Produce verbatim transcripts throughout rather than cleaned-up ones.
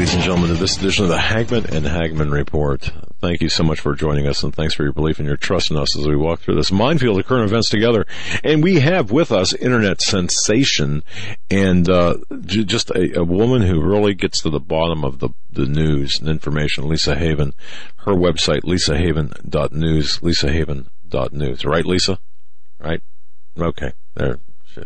ladies and gentlemen, to this edition of the Hagmann and Hagmann Report. Thank you so much for joining us, and thanks for your belief and your trust in us as we walk through this minefield of current events together. And we have with us internet sensation and uh, j- just a, a woman who really gets to the bottom of the, the news and information, Lisa Haven. Her website, lisa haven dot news, lisa haven dot news. Right, Lisa? Right? Okay. There.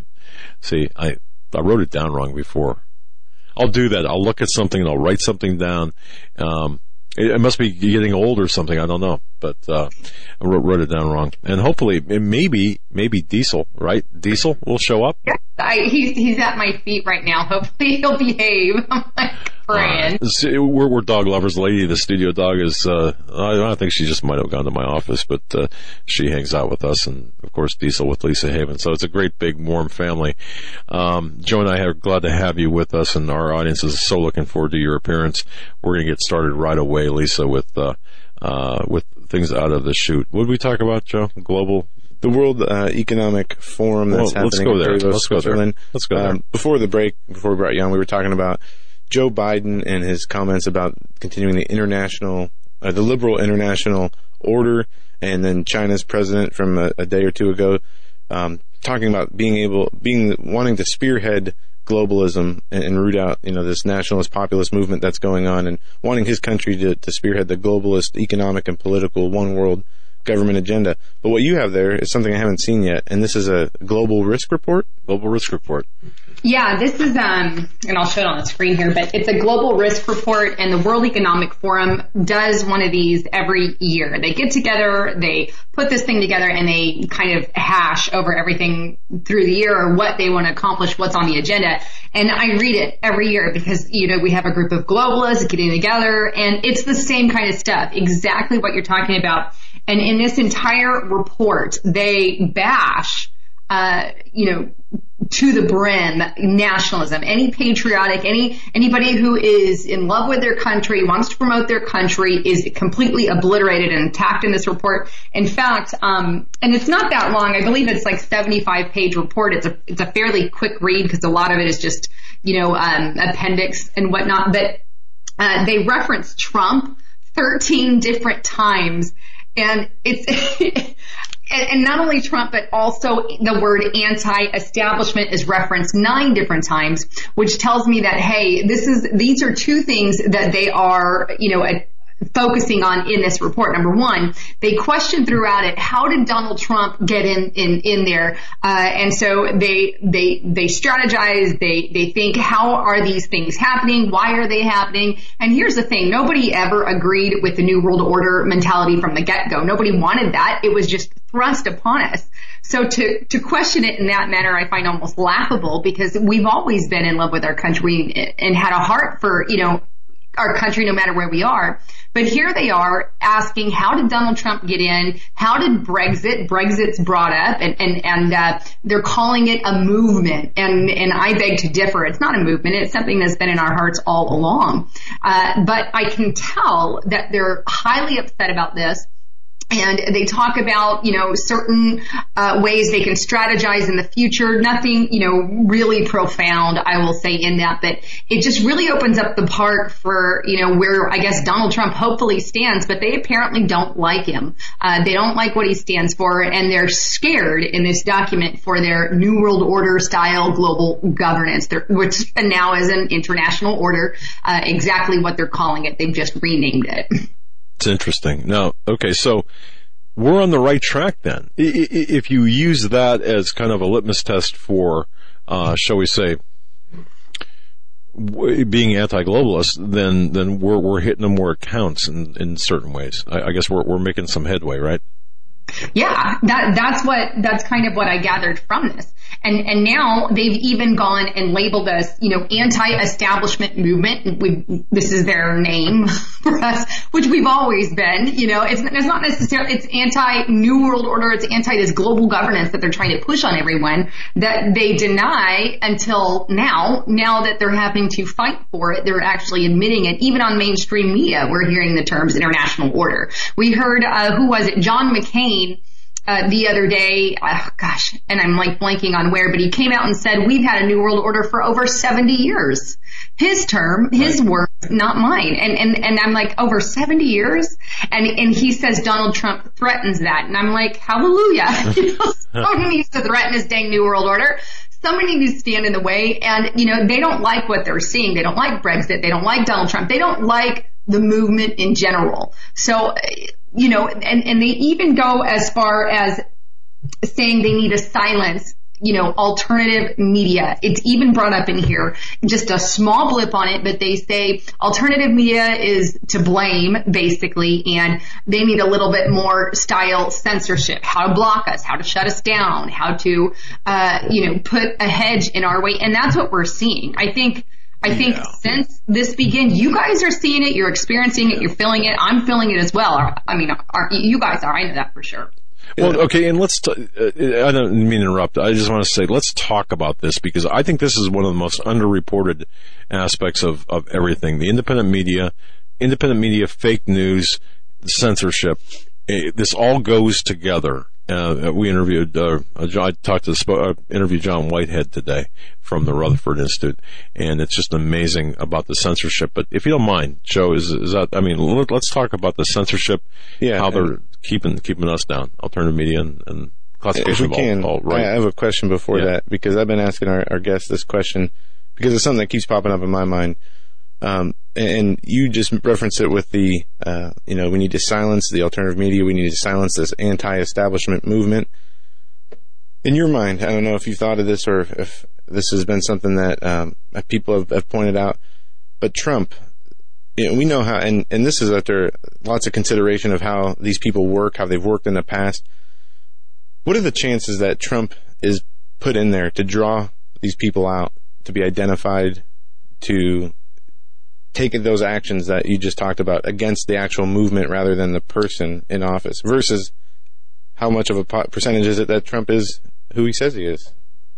See, I, I wrote it down wrong before. I'll do that. I'll look at something and I'll write something down. Um, it, it must be getting old or something. I don't know, but uh, I wrote, wrote it down wrong. And hopefully, maybe, maybe Diesel, right? Diesel will show up. Yeah, I, he's he's at my feet right now. Hopefully, he'll behave. I'm like praying. Uh, we're, we're dog lovers. Lady, the studio dog is. Uh, I, I think she just might have gone to my office, but uh, she hangs out with us, and of course, Diesel with Lisa Haven. So it's a great, big, warm family. Um, Joe and I are glad to have you with us, and our audience is so looking forward to your appearance. We're going to get started right away, Lisa, with uh, uh, with things out of the chute. What did we talk about, Joe? Global. The World uh, Economic Forum that's well, happening let's go there. in Davos, let's go Switzerland. There. Let's go there. Um, before the break, before we brought you on, we were talking about Joe Biden and his comments about continuing the international, uh, the liberal international order, and then China's president from a, a day or two ago um, talking about being able, being wanting to spearhead globalism and, and root out, you know, this nationalist populist movement that's going on, and wanting his country to, to spearhead the globalist economic and political one world government agenda. But what you have there is something I haven't seen yet, and this is a global risk report. Global risk report. Yeah, this is, um, and I'll show it on the screen here, but it's a global risk report, and the World Economic Forum does one of these every year. They get together, they put this thing together, and they kind of hash over everything through the year or what they want to accomplish, what's on the agenda. And I read it every year because, you know, we have a group of globalists getting together, and it's the same kind of stuff, exactly what you're talking about. And in this entire report, they bash, uh, you know, to the brim nationalism. Any patriotic, any anybody who is in love with their country, wants to promote their country, is completely obliterated and attacked in this report. In fact, um, and it's not that long. I believe it's like seventy-five page report. It's a it's a fairly quick read because a lot of it is just, you know, um, appendix and whatnot. But uh, they reference Trump thirteen different times. And it's, and not only Trump, but also the word anti-establishment is referenced nine different times, which tells me that, hey, this is, these are two things that they are, you know, a, focusing on in this report. Number one, they question throughout it, how did Donald Trump get in, in, in there? Uh, and so they, they, they strategize, they, they think, how are these things happening? Why are they happening? And here's the thing, nobody ever agreed with the New World Order mentality from the get-go. Nobody wanted that. It was just thrust upon us. So to, to question it in that manner, I find almost laughable because we've always been in love with our country and had a heart for, you know, our country no matter where we are. But here they are asking, how did Donald Trump get in? How did Brexit? Brexit's brought up, and and and uh, they're calling it a movement. And and I beg to differ. It's not a movement. It's something that's been in our hearts all along. Uh, but I can tell that they're highly upset about this. And they talk about, you know, certain uh, ways they can strategize in the future. Nothing, you know, really profound, I will say, in that. But it just really opens up the park for, you know, where I guess Donald Trump hopefully stands. But they apparently don't like him. Uh, they don't like what he stands for. And they're scared in this document for their New World Order style global governance, they're, which now is an international order, uh, exactly what they're calling it. They've just renamed it. It's interesting. Now, okay, so we're on the right track then. If you use that as kind of a litmus test for, uh, shall we say, being anti-globalist, then then we're we're hitting them where it counts in, in certain ways. I, I guess we're we're making some headway, right? Yeah, that that's what that's kind of what I gathered from this. And and now they've even gone and labeled us, you know, anti-establishment movement. We, this is their name for us, which we've always been. You know, it's, it's not necessarily, it's anti-New World Order. It's anti this global governance that they're trying to push on everyone that they deny until now. Now that they're having to fight for it, they're actually admitting it. Even on mainstream media, we're hearing the terms international order. We heard, uh, who was it? John McCain uh, the other day, oh gosh, and I'm like blanking on where, but he came out and said, we've had a New World Order for over seventy years. His term, his right. words, not mine. And, and, and I'm like, over seventy years? And, and he says Donald Trump threatens that. And I'm like, hallelujah. You know, someone needs to threaten his dang New World Order. Somebody needs to stand in the way. And, you know, they don't like what they're seeing. They don't like Brexit. They don't like Donald Trump. They don't like the movement in general. So, you know, and, and they even go as far as saying they need to silence, you know, alternative media. It's even brought up in here, just a small blip on it, but they say alternative media is to blame, basically, and they need a little bit more style censorship, how to block us, how to shut us down, how to, uh, you know, put a hedge in our way. And that's what we're seeing. I think, I think yeah. since this began, you guys are seeing it, you're experiencing it, you're feeling it, I'm feeling it as well. I mean, are, you guys are, I know that for sure. Well, okay, and let's, t- I don't mean to interrupt, I just want to say, let's talk about this, because I think this is one of the most underreported aspects of, of everything. The independent media, independent media, fake news, censorship, this all goes together. Uh, we interviewed, uh, I talked to, the, uh, interviewed John Whitehead today from the Rutherford Institute, and it's just amazing about the censorship. But if you don't mind, Joe, is, is that, I mean, let's talk about the censorship, yeah, how they're keeping, keeping us down, alternative media and, and classification. If we can, all, all right. I have a question before yeah. that, because I've been asking our, our guests this question, because it's something that keeps popping up in my mind. Um, and you just referenced it with the, uh, you know, we need to silence the alternative media. We need to silence this anti-establishment movement. In your mind, I don't know if you've thought of this or if, if this has been something that, um, people have, have pointed out, but Trump, you know, we know how, and, and this is after lots of consideration of how these people work, how they've worked in the past. What are the chances that Trump is put in there to draw these people out, to be identified, to taking those actions that you just talked about against the actual movement rather than the person in office, versus how much of a percentage is it that Trump is who he says he is?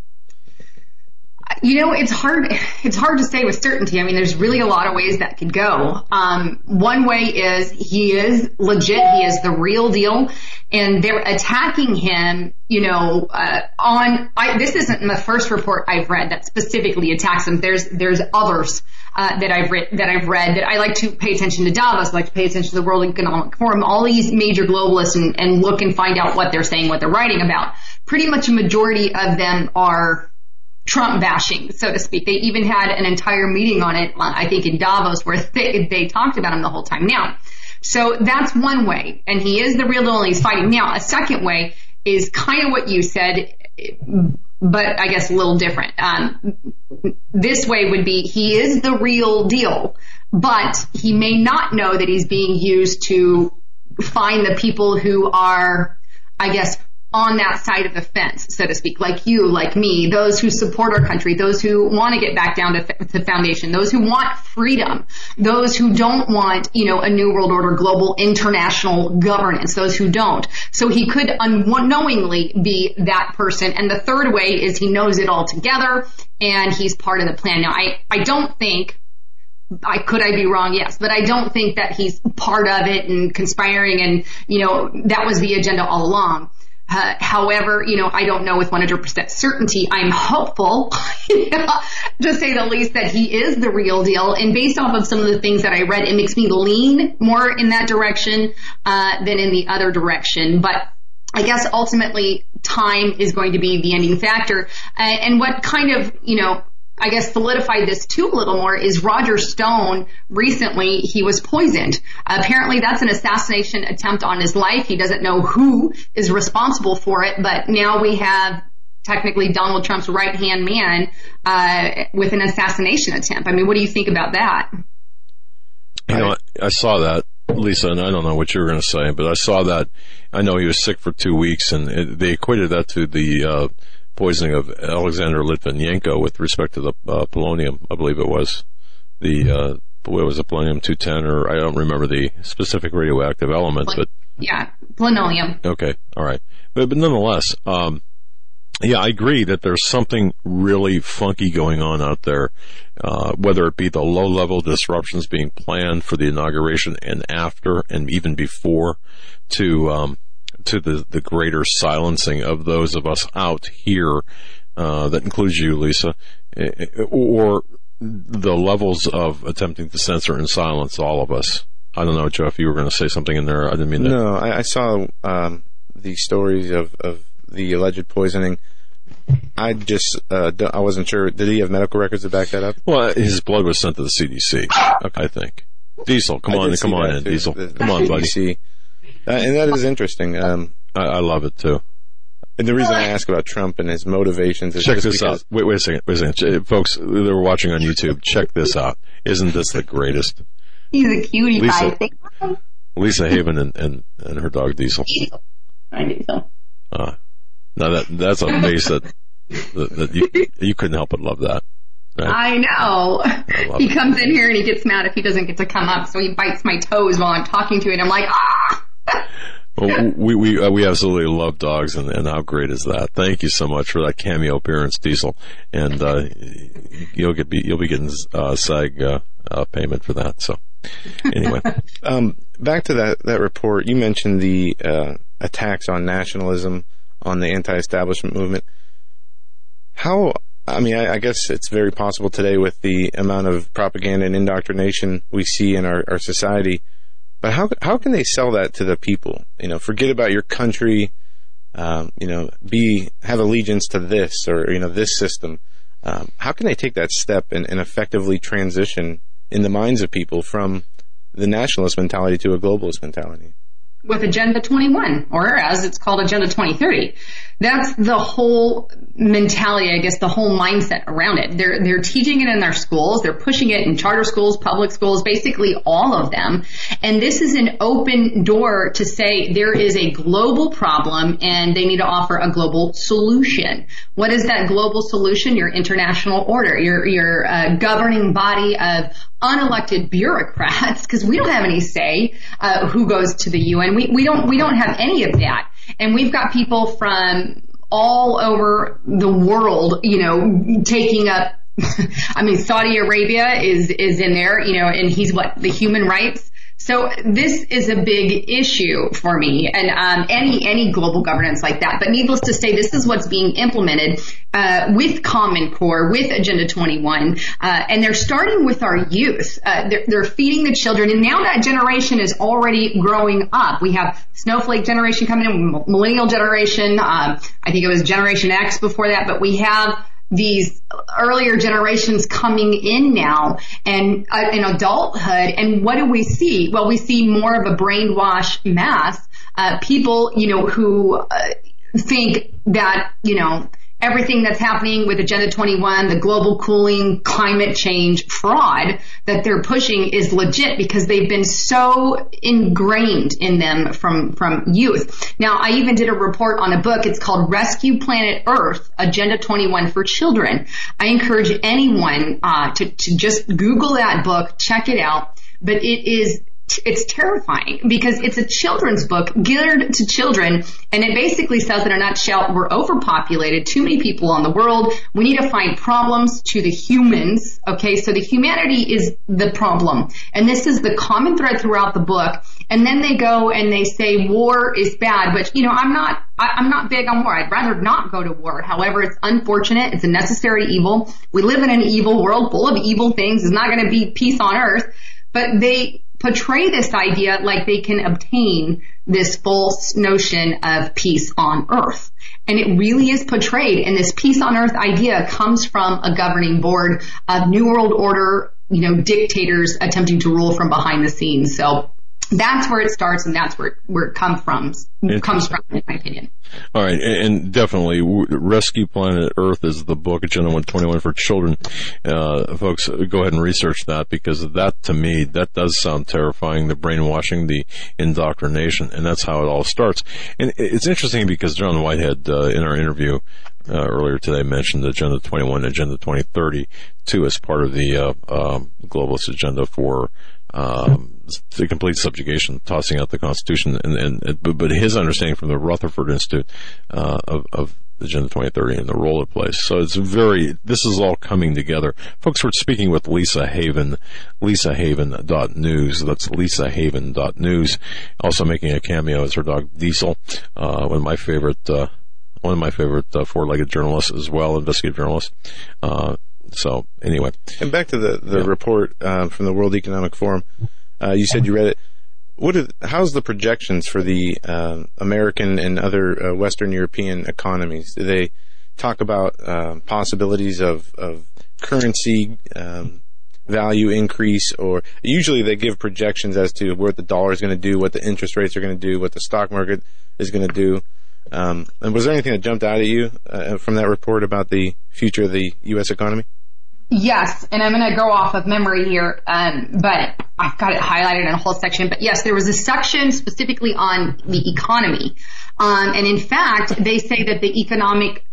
You know, it's hard, it's hard to say with certainty. I mean, there's really a lot of ways that could go. Um, one way is he is legit. He is the real deal. And they're attacking him, you know, uh, on, I, this isn't the first report I've read that specifically attacks him. There's, there's others, uh, that I've read, that I've read that I like to pay attention to Davos, I like to pay attention to the World Economic Forum, all these major globalists, and, and look and find out what they're saying, what they're writing about. Pretty much a majority of them are Trump bashing, so to speak. They even had an entire meeting on it, I think in Davos, where they, they talked about him the whole time. Now, so that's one way, and he is the real deal and he's fighting. Now, a second way is kind of what you said, but I guess a little different. Um, this way would be he is the real deal, but he may not know that he's being used to find the people who are, I guess, on that side of the fence, so to speak, like you, like me, those who support our country, those who want to get back down to, to foundation, those who want freedom, those who don't want, you know, a new world order, global international governance, those who don't. So he could unknowingly be that person. And the third way is he knows it all together and he's part of the plan. Now, I, I don't think, I could I be wrong? Yes, but I don't think that he's part of it and conspiring and, you know, that was the agenda all along. Uh, however, you know, I don't know with one hundred percent certainty. I'm hopeful, to say the least, that he is the real deal. And based off of some of the things that I read, it makes me lean more in that direction uh, than in the other direction. But I guess ultimately time is going to be the ending factor. Uh, and what kind of, you know, I guess solidified this too a little more is Roger Stone. Recently, he was poisoned. Uh, apparently, that's an assassination attempt on his life. He doesn't know who is responsible for it, but now we have technically Donald Trump's right-hand man uh, with an assassination attempt. I mean, what do you think about that? You know, I, I saw that, Lisa, and I don't know what you were going to say, but I saw that. I know he was sick for two weeks, and it, they equated that to the uh poisoning of Alexander Litvinenko with respect to the uh, polonium, I believe it was. The, uh, what was it, polonium two ten, or I don't remember the specific radioactive element, but... Yeah, polonium. Okay, all right. But, but nonetheless, um, yeah, I agree that there's something really funky going on out there, uh, whether it be the low-level disruptions being planned for the inauguration and after and even before to... Um, to the, the greater silencing of those of us out here, uh, that includes you, Lisa, or the levels of attempting to censor and silence all of us. I don't know, Jeff, you were going to say something in there. I didn't mean that. No, I, I saw um, the stories of, of the alleged poisoning. I just, uh, I wasn't sure. Did he have medical records to back that up? Well, his blood was sent to the C D C, I think. Diesel, come on, come on in, too. Diesel. The, come on, buddy. C D C. Uh, and that is interesting. Um, I, I love it, too. And the reason I ask about Trump and his motivations is check just this because... out. Wait, wait a second. Wait a second. Folks that are watching on YouTube, check this out. Isn't this the greatest? He's a cutie Lisa, pie. Lisa Haven and, and, and her dog Diesel. I Diesel. Uh, now that, that's a face that, that, that you, you couldn't help but love that. Right? I know. I he it. comes in here and he gets mad if he doesn't get to come up, so he bites my toes while I'm talking to it. I'm like, ah! Well, we we uh, we absolutely love dogs, and, and how great is that? Thank you so much for that cameo appearance, Diesel, and uh, you'll get be you'll be getting uh, SAG uh, uh, payment for that. So anyway, um, back to that that report. You mentioned the uh, attacks on nationalism, on the anti-establishment movement. How? I mean, I, I guess it's very possible today with the amount of propaganda and indoctrination we see in our, our society. But how how can they sell that to the people? You know, forget about your country. Um, you know, be have allegiance to this or you know this system. Um, how can they take that step and, and effectively transition in the minds of people from the nationalist mentality to a globalist mentality? With Agenda twenty-one, or as it's called, Agenda twenty thirty. That's the whole mentality, I guess, the whole mindset around it. They're, they're teaching it in their schools. They're pushing it in charter schools, public schools, basically all of them. And this is an open door to say there is a global problem and they need to offer a global solution. What is that global solution? Your international order, your, your uh, governing body of unelected bureaucrats, because we don't have any say uh, who goes to the U N. We, we don't we don't have any of that. And we've got people from all over the world, you know, taking up, I mean, Saudi Arabia is, is in there, you know, and he's what, the human rights. So this is a big issue for me, and um, any any global governance like that. But needless to say, this is what's being implemented uh, with Common Core, with Agenda twenty-one, uh, and they're starting with our youth. Uh, they're, they're feeding the children, and now that generation is already growing up. We have Snowflake generation coming in, Millennial generation. Um, I think it was Generation X before that, but we have these earlier generations coming in now and uh, in adulthood. And what do we see? Well, we see more of a brainwashed mass, uh, people, you know, who uh, think that, you know, everything that's happening with Agenda twenty-one, the global cooling, climate change fraud that they're pushing is legit because they've been so ingrained in them from, from youth. Now, I even did a report on a book. It's called Rescue Planet Earth, Agenda twenty-one for Children. I encourage anyone uh, to, to just Google that book, check it out. But it is It's terrifying because it's a children's book geared to children, and it basically says in a nutshell, we're overpopulated, too many people on the world. We need to find problems to the humans. Okay, so the humanity is the problem, and this is the common thread throughout the book. And then they go and they say war is bad, but you know, I'm not, I, I'm not big on war. I'd rather not go to war. However, it's unfortunate. It's a necessary evil. We live in an evil world full of evil things. There's not going to be peace on earth, but they portray this idea like they can obtain this false notion of peace on earth. And it really is portrayed, and this peace on earth idea comes from a governing board of New World Order, you know, dictators attempting to rule from behind the scenes. So that's where it starts, and that's where, where it comes from, comes from, in my opinion. All right, and definitely, Rescue Planet Earth is the book, Agenda twenty-one for Children. Uh, folks, go ahead and research that, because that, to me, that does sound terrifying, the brainwashing, the indoctrination, and that's how it all starts. And it's interesting because John Whitehead, uh, in our interview uh, earlier today, mentioned Agenda twenty-one, Agenda twenty thirty, too, as part of the uh, um, globalist agenda for um the complete subjugation, tossing out the Constitution, and, and but, but his understanding from the Rutherford Institute uh, of, of Agenda twenty thirty and the role it plays. So it's very, this is all coming together. Folks, we're speaking with Lisa Haven, lisa haven dot news. That's lisa haven dot news. Also making a cameo is her dog Diesel, uh, one of my favorite, uh, one of my favorite uh, four-legged journalists as well, investigative journalists. Uh, so anyway. And back to the, the yeah. report uh, from the World Economic Forum. Uh, you said you read it. What are, how's the projections for the uh, American and other uh, Western European economies? Do they talk about uh, possibilities of, of currency um, value increase, or usually they give projections as to what the dollar is going to do, what the interest rates are going to do, what the stock market is going to do? Um, and was there anything that jumped out at you uh, from that report about the future of the U S economy? Yes, and I'm going to go off of memory here, um, but I've got it highlighted in a whole section. But yes, there was a section specifically on the economy. Um, and in fact, they say that the economic,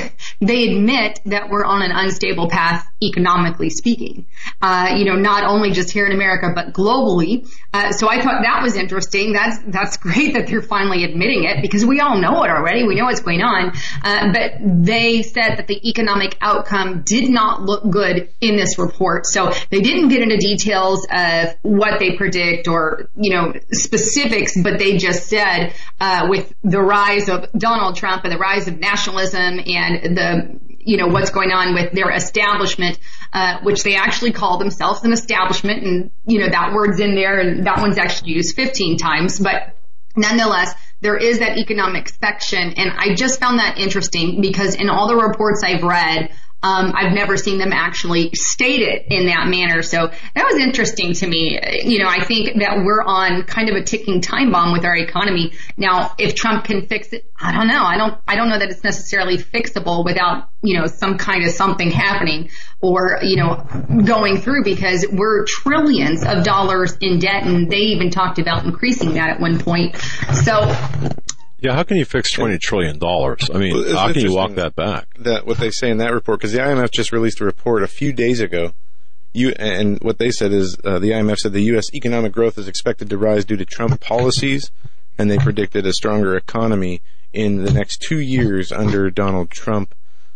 they admit that we're on an unstable path economically speaking. Uh, you know, not only just here in America, but globally. Uh, so I thought that was interesting. That's, that's great that they're finally admitting it, because we all know it already. We know what's going on. Uh, but they said that the economic outcome did not look good in this report. So they didn't get into details of what they predict or, you know, specifics, but they just said, uh, with the rise of Donald Trump and the rise of nationalism and the, you know, what's going on with their establishment, uh, which they actually call themselves an establishment. And, you know, that word's in there and that one's actually used fifteen times. But nonetheless, there is that economic section. And I just found that interesting because in all the reports I've read, Um, I've never seen them actually state it in that manner. So that was interesting to me. You know, I think that we're on kind of a ticking time bomb with our economy. Now, if Trump can fix it, I don't know. I don't, I don't know that it's necessarily fixable without, you know, some kind of something happening or, you know, going through, because we're trillions of dollars in debt, and they even talked about increasing that at one point. So, yeah, how can you fix twenty trillion dollars? I mean, well, how can you walk that back? That what they say in that report, because the I M F just released a report a few days ago. You and what they said is uh, the I M F said the U S economic growth is expected to rise due to Trump policies, and they predicted a stronger economy in the next two years under Donald Trump.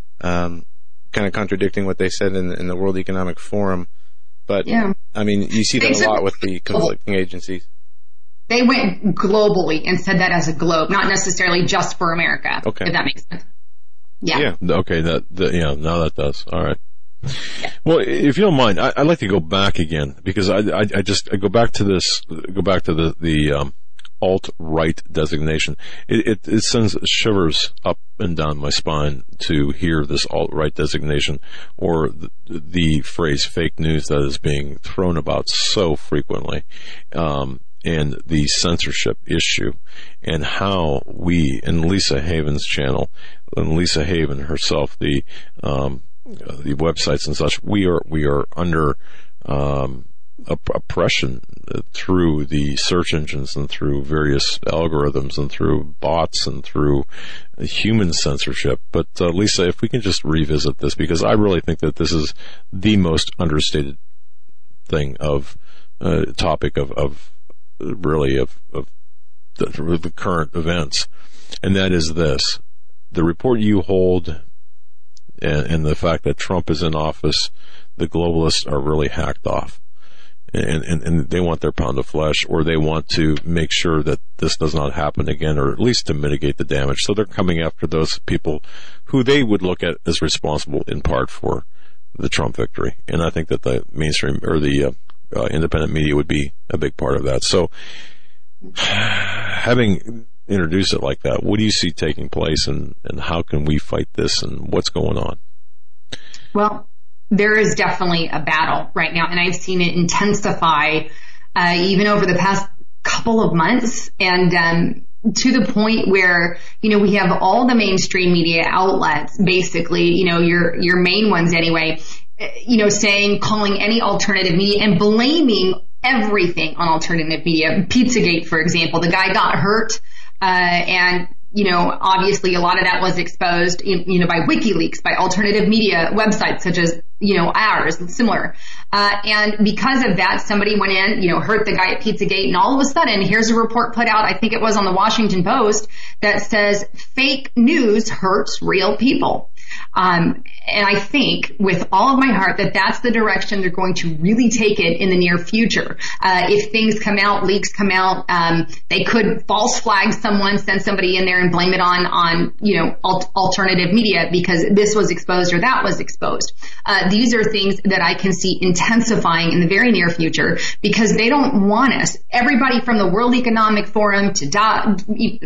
Um, kind of contradicting what they said in, in the World Economic Forum, but yeah. I mean, you see that a lot with the conflicting agencies. They went globally and said that as a globe, not necessarily just for America. Okay. If that makes sense. Yeah. Yeah. Okay. That, that yeah. Now that does. All right. Yeah. Well, if you don't mind, I, I'd like to go back again because I, I, I just I go back to this, go back to the the um, alt-right designation. It, it it sends shivers up and down my spine to hear this alt-right designation, or the, the phrase "fake news" that is being thrown about so frequently. Um, and the censorship issue, and how we, in Lisa Haven's channel, and Lisa Haven herself, the um, the websites and such, we are we are under um, opp- oppression through the search engines and through various algorithms and through bots and through human censorship. But uh, Lisa, if we can just revisit this, because I really think that this is the most understated thing of uh, topic of of really of, of the, the current events, and that is this: the report you hold and, and the fact that Trump is in office, the globalists are really hacked off, and, and, and they want their pound of flesh, or they want to make sure that this does not happen again, or at least to mitigate the damage. So they're coming after those people who they would look at as responsible in part for the Trump victory, and I think that the mainstream or the uh, Uh, independent media would be a big part of that. So, having introduced it like that, what do you see taking place, and, and how can we fight this, and what's going on? Well, there is definitely a battle right now, and I've seen it intensify uh, even over the past couple of months, and um, to the point where, you know, we have all the mainstream media outlets, basically, you know, your your main ones anyway, you know, saying, calling any alternative media and blaming everything on alternative media. Pizzagate, for example, the guy got hurt, uh, and you know, obviously a lot of that was exposed, you know, by WikiLeaks, by alternative media websites such as, you know, ours and similar. Uh, and because of that, somebody went in, you know, hurt the guy at Pizzagate, and all of a sudden, here's a report put out, I think it was on the Washington Post, that says fake news hurts real people. Um, and I think with all of my heart that that's the direction they're going to really take it in the near future. Uh, if things come out, leaks come out, um, they could false flag someone, send somebody in there and blame it on, on, you know, al- alternative media because this was exposed or that was exposed. Uh, these are things that I can see intensifying in the very near future because they don't want us. Everybody from the World Economic Forum to da-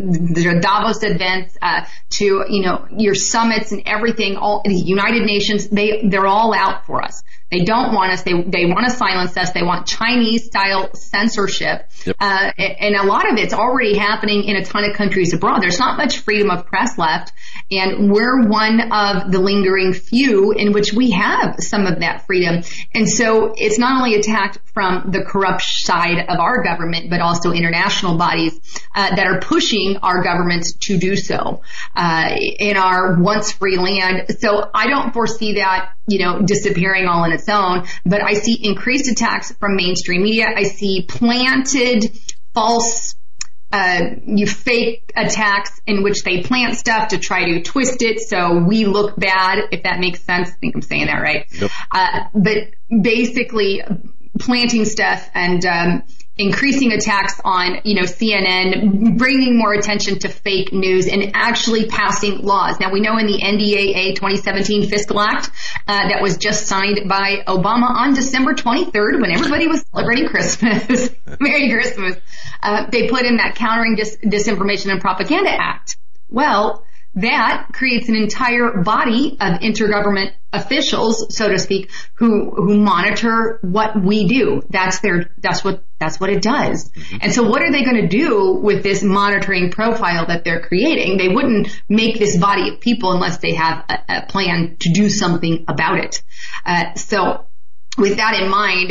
the Davos events, uh, to, you know, your summits and everything, all the United Nations, they, they're all out for us. They don't want us. They, they want to silence us. They want Chinese style censorship. Yep. Uh, and a lot of it's already happening in a ton of countries abroad. There's not much freedom of press left. And we're one of the lingering few in which we have some of that freedom. And so it's not only attacked from the corrupt side of our government, but also international bodies uh, that are pushing our governments to do so uh, in our once free land. So I don't foresee that, you know, disappearing all on its own, but I see increased attacks from mainstream media. I see planted false Uh, you fake attacks in which they plant stuff to try to twist it so we look bad, if that makes sense. I think I'm saying that right. Yep. Uh, but basically planting stuff and, um, increasing attacks on, you know, C N N, bringing more attention to fake news and actually passing laws. Now we know in the N D A A twenty seventeen Fiscal Act, uh, that was just signed by Obama on December twenty-third when everybody was celebrating Christmas. Merry Christmas. Uh, they put in that Countering Dis- Disinformation and Propaganda Act. Well, that creates an entire body of intergovernment officials, so to speak, who, who monitor what we do. That's their, that's what, that's what it does. Mm-hmm. And so what are they going to do with this monitoring profile that they're creating? They wouldn't make this body of people unless they have a, a plan to do something about it. Uh, so with that in mind,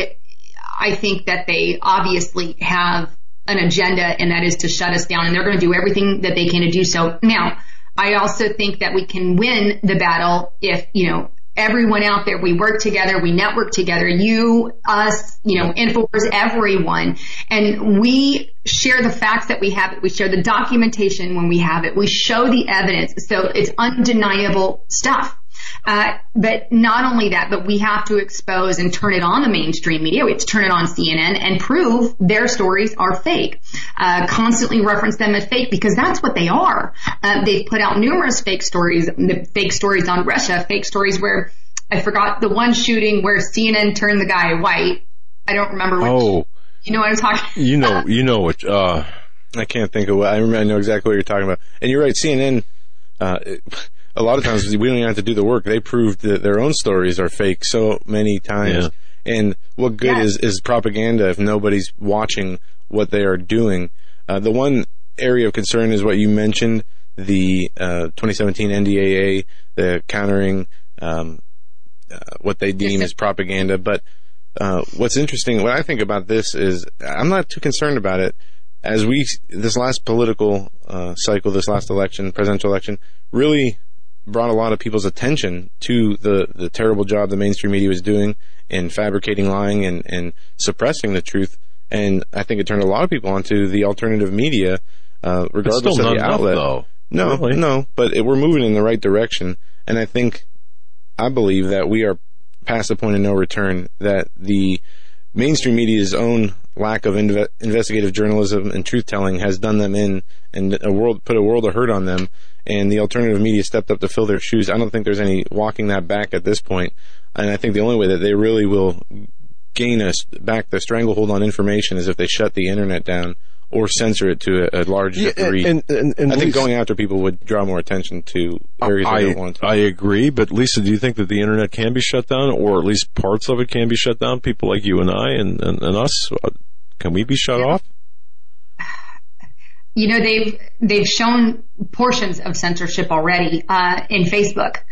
I think that they obviously have an agenda, and that is to shut us down, and they're going to do everything that they can to do so. Now, I also think that we can win the battle if, you know, everyone out there, we work together, we network together, you, us, you know, InfoWars, everyone, and we share the facts that we have, we share the documentation when we have it, we show the evidence, so it's undeniable stuff. Uh, but not only that, but we have to expose and turn it on the mainstream media. We have to turn it on C N N and prove their stories are fake. Uh, constantly reference them as fake because that's what they are. Uh, they've put out numerous fake stories, the fake stories on Russia, fake stories where I forgot the one shooting where C N N turned the guy white. I don't remember which. Oh, you know what I'm talking? You know, you know what? Uh, I can't think of what. I remember. I know exactly what you're talking about. And you're right. C N N. Uh, A lot of times we don't even have to do the work. They proved that their own stories are fake so many times. Yeah. And what good yeah. is, is propaganda if nobody's watching what they are doing? Uh, the one area of concern is what you mentioned, the uh, twenty seventeen N D A A, the countering um, uh, what they deem as propaganda. But uh, what's interesting, what I think about this is I'm not too concerned about it. As we, this last political uh, cycle, this last election, presidential election, really brought a lot of people's attention to the, the terrible job the mainstream media was doing in fabricating, lying, and, and suppressing the truth. And I think it turned a lot of people onto the alternative media, uh, regardless of the outlet. Though. No, really? no, but it, we're moving in the right direction. And I think, I believe that we are past the point of no return, that the mainstream media's own lack of inve- investigative journalism and truth-telling has done them in and a world, put a world of hurt on them. And the alternative media stepped up to fill their shoes. I don't think there's any walking that back at this point. And I think the only way that they really will gain us back the stranglehold on information is if they shut the internet down or censor it to a, a large yeah, degree. And, and, and I think Lisa, going after people would draw more attention to areas I, they don't want to. I agree, but Lisa, do you think that the internet can be shut down, or at least parts of it can be shut down? People like you and I and, and, and us, can we be shut yeah. off? You know, they've they've shown portions of censorship already uh, in Facebook.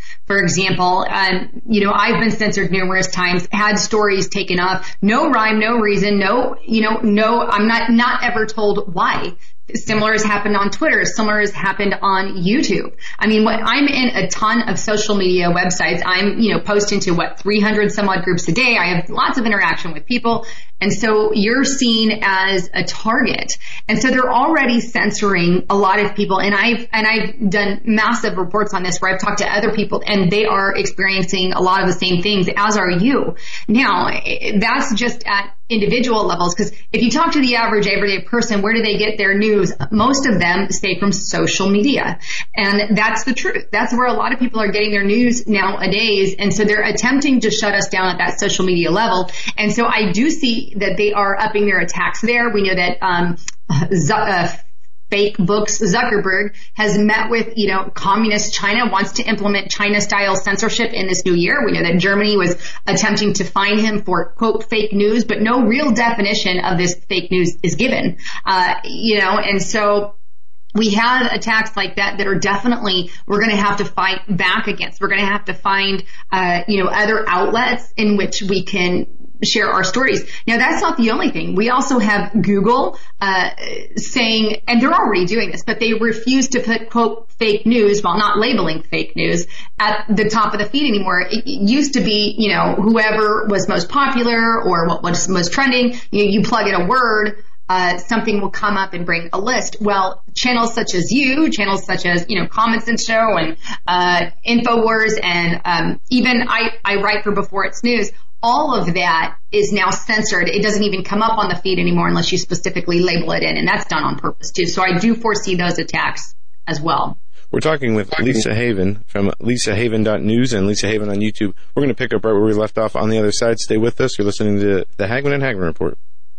For example, um, you know, I've been censored numerous times, had stories taken off, no rhyme, no reason, no, you know, no, I'm not, not ever told why. Similar has happened on Twitter. Similar has happened on YouTube. I mean, what I'm in a ton of social media websites. I'm, you know, posting to what, three hundred some odd groups a day. I have lots of interaction with people. And so you're seen as a target. And so they're already censoring a lot of people. And I've, and I've done massive reports on this where I've talked to other people and they are experiencing a lot of the same things, as are you. Now, that's just at individual levels, because if you talk to the average everyday person, where do they get their news? Most of them stay from social media. And that's the truth. That's where a lot of people are getting their news nowadays. And so they're attempting to shut us down at that social media level. And so I do see that they are upping their attacks there. We know that um Z- uh, Fake Books Zuckerberg has met with, you know, communist China, wants to implement China-style censorship in this new year. We know that Germany was attempting to fine him for, quote, fake news, but no real definition of this fake news is given. Uh, you know, and so we have attacks like that that are definitely, we're going to have to fight back against. We're going to have to find, uh, you know, other outlets in which we can share our stories. Now, that's not the only thing. We also have Google uh saying, and they're already doing this, but they refuse to put, quote, fake news, while not labeling fake news, at the top of the feed anymore. It used to be, you know, whoever was most popular or what was most trending, you, you plug in a word, uh something will come up and bring a list. Well, channels such as you, channels such as, you know, Common Sense Show and uh InfoWars and um even I, I write for Before It's News, all of that is now censored. It doesn't even come up on the feed anymore unless you specifically label it in, and that's done on purpose too. So I do foresee those attacks as well. We're talking with Lisa Haven from lisa haven dot news and Lisa Haven on YouTube. We're going to pick up right where we left off on the other side. Stay with us. You're listening to the Hagmann and Hagmann Report.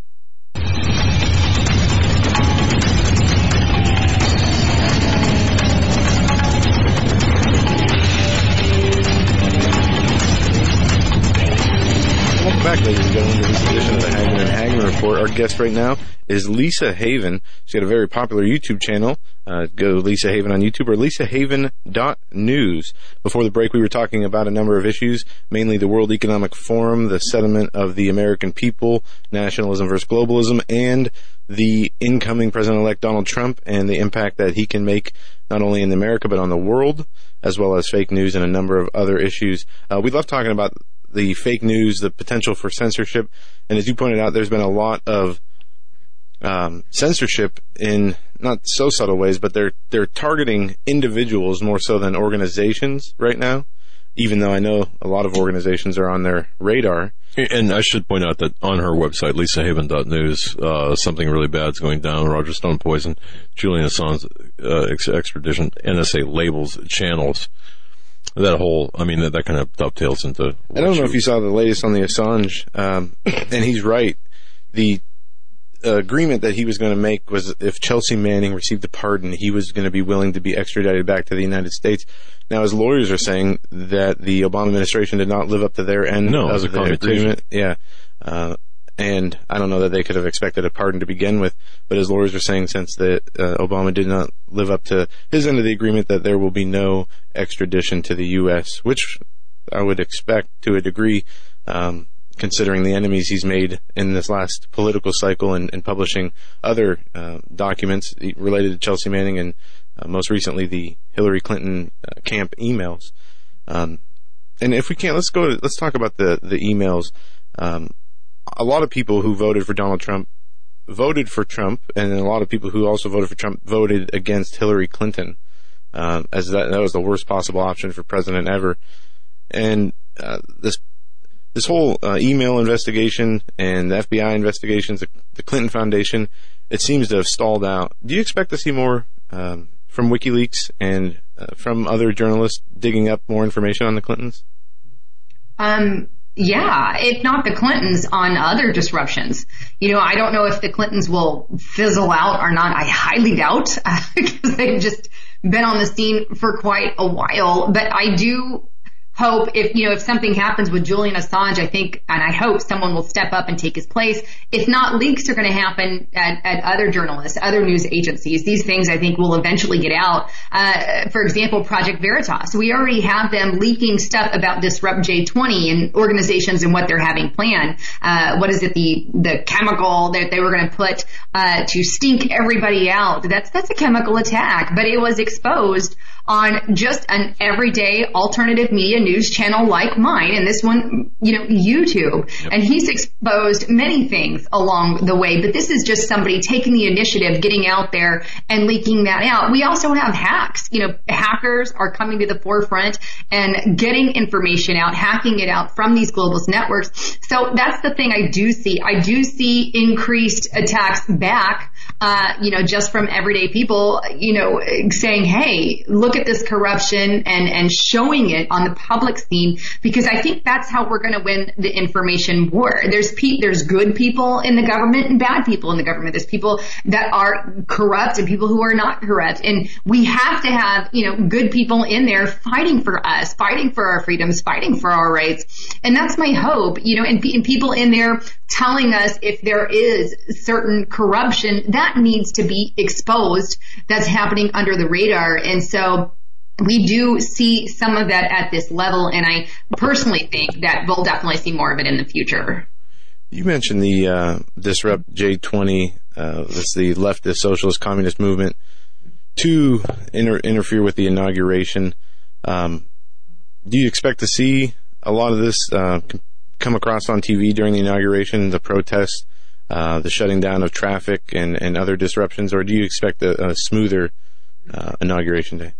Back, ladies and gentlemen, to this edition of the Hagmann and Hagmann Report. Our guest right now is Lisa Haven. She's got a very popular YouTube channel. Uh, go to Lisa Haven on YouTube or lisa haven dot news. Before the break, we were talking about a number of issues, mainly the World Economic Forum, the sentiment of the American people, nationalism versus globalism, and the incoming President-elect Donald Trump and the impact that he can make not only in America but on the world, as well as fake news and a number of other issues. Uh, we love talking about the fake news, the potential for censorship. And as you pointed out, there's been a lot of um, censorship in not so subtle ways, but they're they're targeting individuals more so than organizations right now, even though I know a lot of organizations are on their radar. And I should point out that on her website, lisa haven dot news, uh, something really bad's going down. Roger Stone poison, Julian Assange uh, ex- extradition, N S A labels channels. That whole, I mean, that, that kind of dovetails into... I don't know you, if you saw the latest on the Assange, um, and he's right. The uh, agreement that he was going to make was if Chelsea Manning received a pardon, he was going to be willing to be extradited back to the United States. Now, his lawyers are saying that the Obama administration did not live up to their end no, of the agreement. Yeah. Uh, and I don't know that they could have expected a pardon to begin with, but his lawyers are saying since that uh, Obama did not live up to his end of the agreement that there will be no extradition to the U S, which I would expect to a degree, um, considering the enemies he's made in this last political cycle and, and publishing other uh, documents related to Chelsea Manning and uh, most recently the Hillary Clinton uh, camp emails. Um, and if we can't, let's go to, let's talk about the, the emails. Um, a lot of people who voted for Donald Trump voted for Trump, and a lot of people who also voted for Trump voted against Hillary Clinton, um, as that, that was the worst possible option for president ever. And uh, this this whole uh, email investigation and the F B I investigations, the, the Clinton Foundation, it seems to have stalled out. Do you expect to see more um, from WikiLeaks and uh, from other journalists digging up more information on the Clintons? Um. Yeah, if not the Clintons, on other disruptions. You know, I don't know if the Clintons will fizzle out or not. I highly doubt, because they've just been on the scene for quite a while. But I do, hope if, you know, if something happens with Julian Assange, I think, and I hope someone will step up and take his place. If not, leaks are going to happen at, at other journalists, other news agencies. These things, I think, will eventually get out. Uh, for example, Project Veritas. We already have them leaking stuff about Disrupt J twenty and organizations and what they're having planned. Uh, what is it? The, the chemical that they were going to put, uh, to stink everybody out. That's, that's a chemical attack, but it was exposed on just an everyday alternative media news channel like mine, and this one, you know, YouTube. Yep. And he's exposed many things along the way, but this is just somebody taking the initiative, getting out there and leaking that out. We also have hacks. You know, hackers are coming to the forefront and getting information out, hacking it out from these global networks. So that's the thing I do see. I do see increased attacks back, uh, you know, just from everyday people, you know, saying, hey, look at this corruption and, and showing it on the public scene, because I think that's how we're going to win the information war. There's pe- there's good people in the government and bad people in the government. There's people that are corrupt and people who are not corrupt. And we have to have, you know, good people in there fighting for us, fighting for our freedoms, fighting for our rights. And that's my hope, you know, and, and people in there telling us if there is certain corruption that needs to be exposed that's happening under the radar. And so we do see some of that at this level, and I personally think that we'll definitely see more of it in the future. You mentioned the uh, Disrupt J twenty, uh, that's the leftist socialist communist movement, to inter- interfere with the inauguration. Um, do you expect to see a lot of this uh, come across on T V during the inauguration, the protests, uh, the shutting down of traffic and, and other disruptions, or do you expect a, a smoother uh, inauguration day?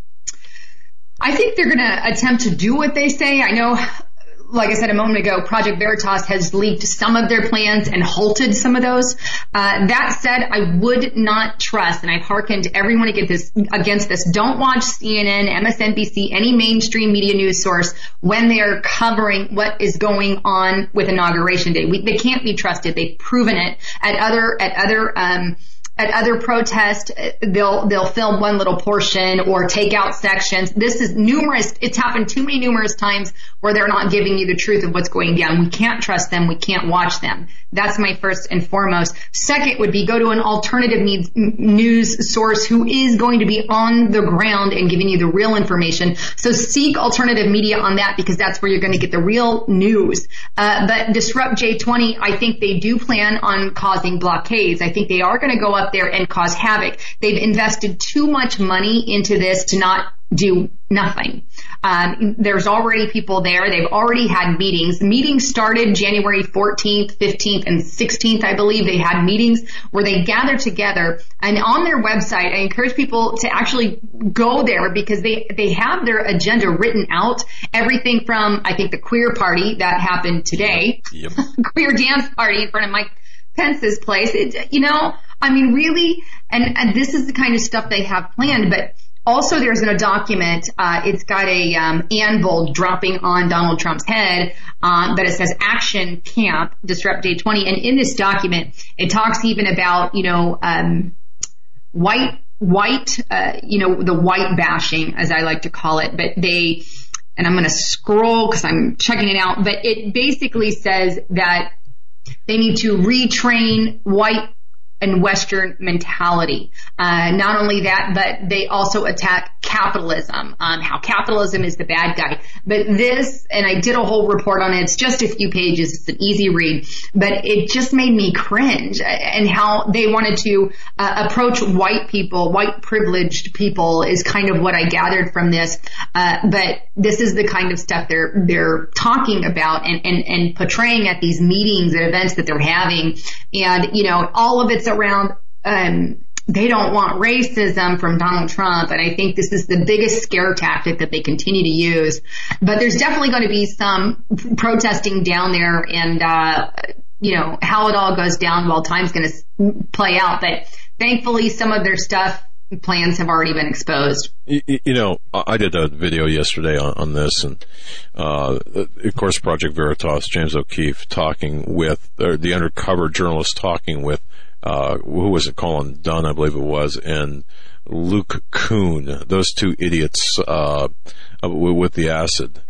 I think they're going to attempt to do what they say. I know, like I said a moment ago, Project Veritas has leaked some of their plans and halted some of those. Uh, that said, I would not trust, and I've hearkened everyone against this, against this. Don't watch C N N, M S N B C, any mainstream media news source when they are covering what is going on with Inauguration Day. We, they can't be trusted. They've proven it at other, at other, um, At other protests, they'll they'll film one little portion or take out sections. This is numerous. It's happened too many numerous times where they're not giving you the truth of what's going down. We can't trust them. We can't watch them. That's my first and foremost. Second would be go to an alternative needs, news source who is going to be on the ground and giving you the real information. So seek alternative media on that, because that's where you're going to get the real news. Uh, but Disrupt J twenty, I think they do plan on causing blockades. I think they are going to go up there and cause havoc. They've invested too much money into this to not do nothing. Um, there's already people there. They've already had meetings. The meetings started January fourteenth, fifteenth, and sixteenth, I believe. They had meetings where they gathered together. And on their website, I encourage people to actually go there, because they, they have their agenda written out. Everything from, I think, the queer party that happened today, yep. Queer dance party in front of Mike Pence's place. It, you know, I mean, really, and, and this is the kind of stuff they have planned, but also there's in a document, uh, it's got a, um, anvil dropping on Donald Trump's head, um, that it says Action Camp, Disrupt J twenty. And in this document, it talks even about, you know, um, white, white, uh, you know, the white bashing, as I like to call it, but they, and I'm going to scroll because I'm checking it out, but it basically says that they need to retrain white and Western mentality. Uh, not only that, but they also attack capitalism, um, how capitalism is the bad guy. But this, and I did a whole report on it, it's just a few pages, it's an easy read, but it just made me cringe, and how they wanted to uh, approach white people, white privileged people is kind of what I gathered from this. Uh, but this is the kind of stuff they're, they're talking about and, and, and portraying at these meetings and events that they're having. And, you know, all of it's around, um, they don't want racism from Donald Trump. And I think this is the biggest scare tactic that they continue to use. But there's definitely going to be some protesting down there, and, uh, you know, how it all goes down, well, time's going to play out. But thankfully, some of their stuff, plans have already been exposed. You, you know, I did a video yesterday on, on this, and uh, of course, Project Veritas, James O'Keefe talking with, or the undercover journalist talking with, uh, who was it, Colin Dunn, I believe it was, and Luke Kuhn, those two idiots uh, with the acid.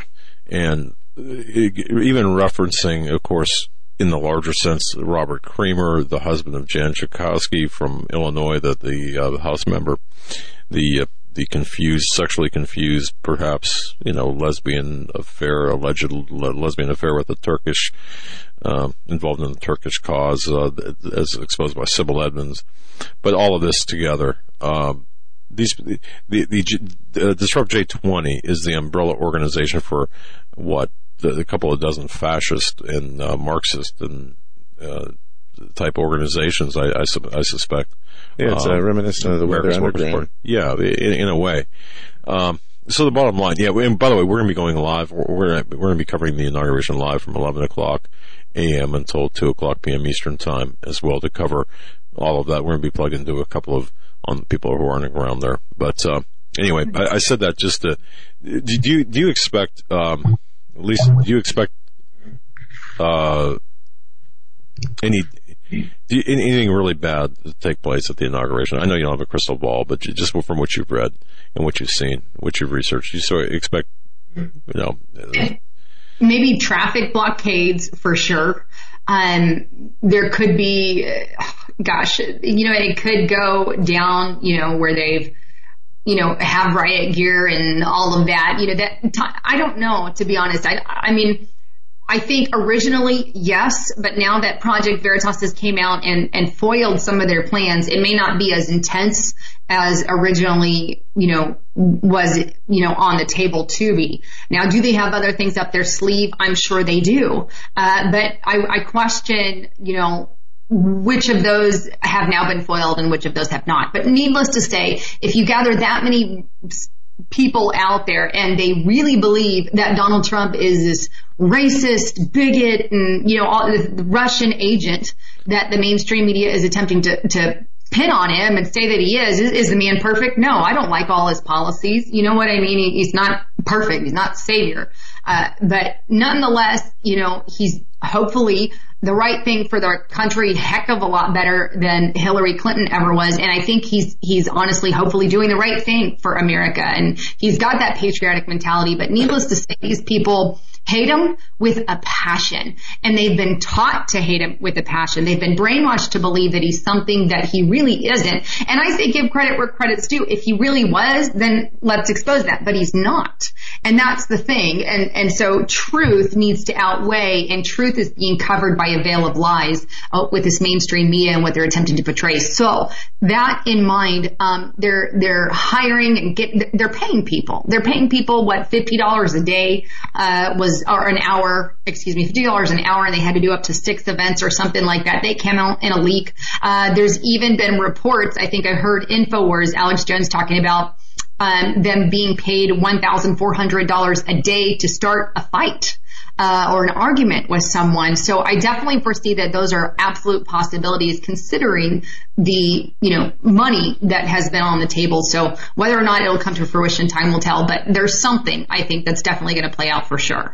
and even referencing, of course, in the larger sense, Robert Creamer, the husband of Jan Schakowsky from Illinois, the, the uh, House member, the uh, the confused, sexually confused, perhaps, you know, lesbian affair, alleged lesbian affair with a Turkish, um, involved in the Turkish cause, uh, as exposed by Sybil Edmonds. But all of this together, um, these, the, the, the uh, Disrupt J twenty is the umbrella organization for what, the, a couple of dozen fascist and uh, Marxist and uh, type organizations, I, I, I suspect. Yeah, it's uh, um, reminiscent of the Weather Underground. Yeah, in, in a way. Um, so the bottom line, yeah. And by the way, we're going to be going live. We're we're going to be covering the inauguration live from eleven o'clock a.m. until two o'clock p.m. Eastern time as well to cover all of that. We're going to be plugged into a couple of on people who aren't around there. But uh, anyway, I, I said that just to. Do you do you expect? Um, at least do you expect uh, any? Do you, anything really bad to take place at the inauguration? I know you don't have a crystal ball, but you, just from what you've read and what you've seen, what you've researched, you sort of expect, you know, maybe traffic blockades for sure. Um, there could be, gosh, you know, it could go down, you know, where they've, you know, have riot gear and all of that. You know, that I don't know, to be honest. I, I mean. I think originally, yes, but now that Project Veritas has came out and, and foiled some of their plans, it may not be as intense as originally, you know, was, you know, on the table to be. Now, do they have other things up their sleeve? I'm sure they do. Uh, but I, I question, you know, which of those have now been foiled and which of those have not. But needless to say, if you gather that many people out there and they really believe that Donald Trump is this racist, bigot, and, you know, all the Russian agent that the mainstream media is attempting to, to pin on him and say that he is, is, is the man perfect? No, I don't like all his policies. You know what I mean? He, he's not perfect. He's not savior. Uh, but nonetheless, you know, he's hopefully the right thing for the country, heck of a lot better than Hillary Clinton ever was. And I think he's, he's honestly, hopefully doing the right thing for America. And he's got that patriotic mentality. But needless to say, these people hate him with a passion. And they've been taught to hate him with a passion. They've been brainwashed to believe that he's something that he really isn't. And I say give credit where credit's due. If he really was, then let's expose that. But he's not. And that's the thing. And, and so truth needs to outweigh, and truth is being covered by a veil of lies uh, with this mainstream media and what they're attempting to portray. So that in mind, um, they're, they're hiring and get, they're paying people. They're paying people, what, fifty dollars a day, uh, was, or an hour, excuse me, fifty dollars an hour, and they had to do up to six events or something like that. They came out in a leak. Uh, there's even been reports, I think I heard InfoWars, Alex Jones talking about, um, them being paid one thousand four hundred dollars a day to start a fight. Uh, or an argument with someone. So I definitely foresee that those are absolute possibilities considering the, you know, money that has been on the table. So whether or not it'll come to fruition, time will tell. But there's something, I think, that's definitely going to play out for sure.